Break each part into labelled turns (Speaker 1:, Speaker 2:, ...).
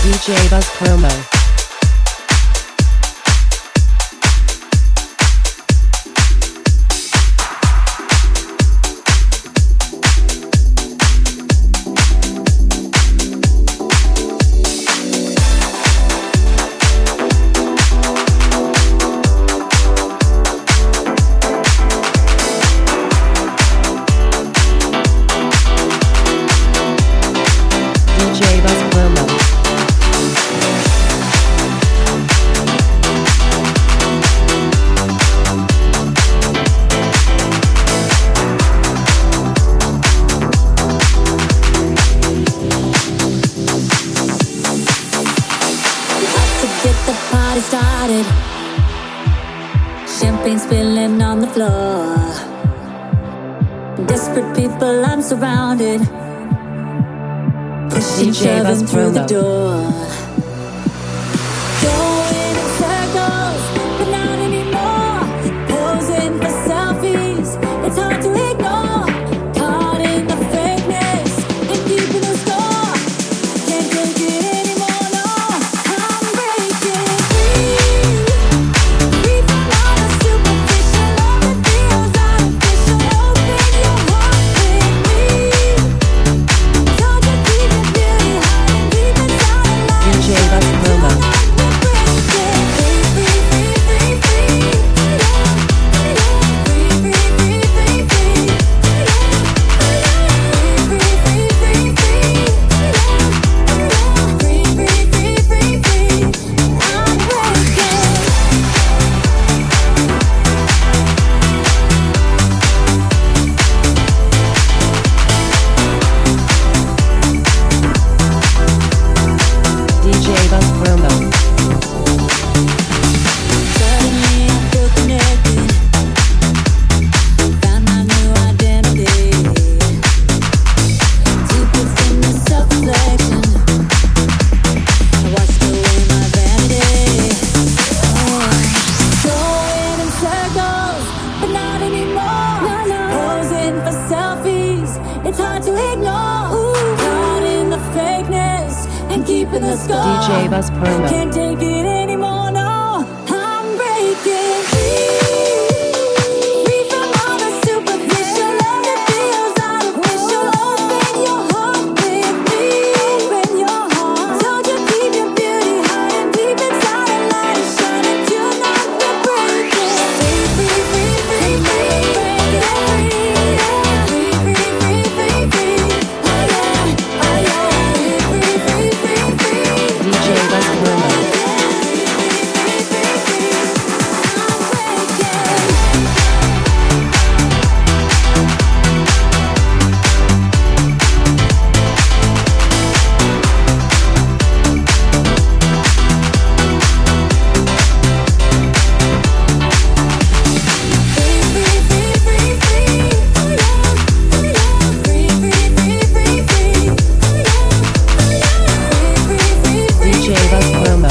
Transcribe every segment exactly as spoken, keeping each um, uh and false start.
Speaker 1: D J Buzz Promo. D J Buzz Promo.
Speaker 2: Started. Champagne spilling on the floor. Desperate people, I'm surrounded. Pushing, shoving through the door. Going in circles, but not anymore. Posing for selfies, it's hard to ignore. Caught in the fakeness and keeping the score. Can't take it anymore, no. I'm breaking free. Free from all the superficial, all that feels artificial. Open your heart with me. Told you keep your beauty hiding deep inside a lie.
Speaker 1: D J Buzz Promo. D J Buzz Promo.
Speaker 2: Suddenly I feel connected. Found my new identity. Deep within the self-reflection, I washed away my vanity. Oh. Going in circles, but not anymore. No, no. Posing for selfies, it's hard to ignore. Ooh. Caught in the fakeness and keeping the score.
Speaker 1: D J Buzz Promo.
Speaker 2: Can't take it anymore, no. I'm breaking free. Free from all the superficial, love that feels artificial. Open your heart with me. Open your heart. Told you keep your beauty hiding deep inside a light is shining. Do not be breaking free, free, free, free, free. Breaking free, free, free, free, free, free. Oh yeah, oh yeah. Free, free, free, free, free.
Speaker 1: D J Buzz Promo. D J Buzz Promo.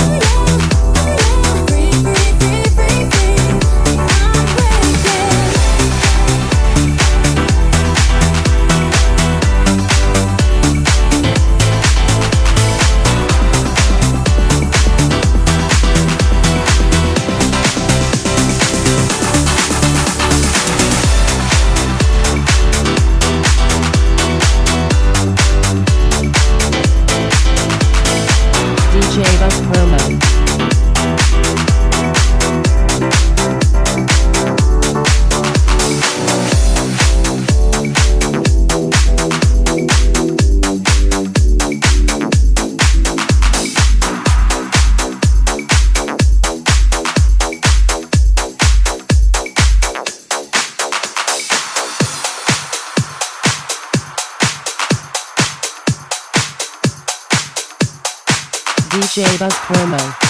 Speaker 1: D J Buzz Promo. D J Buzz Promo.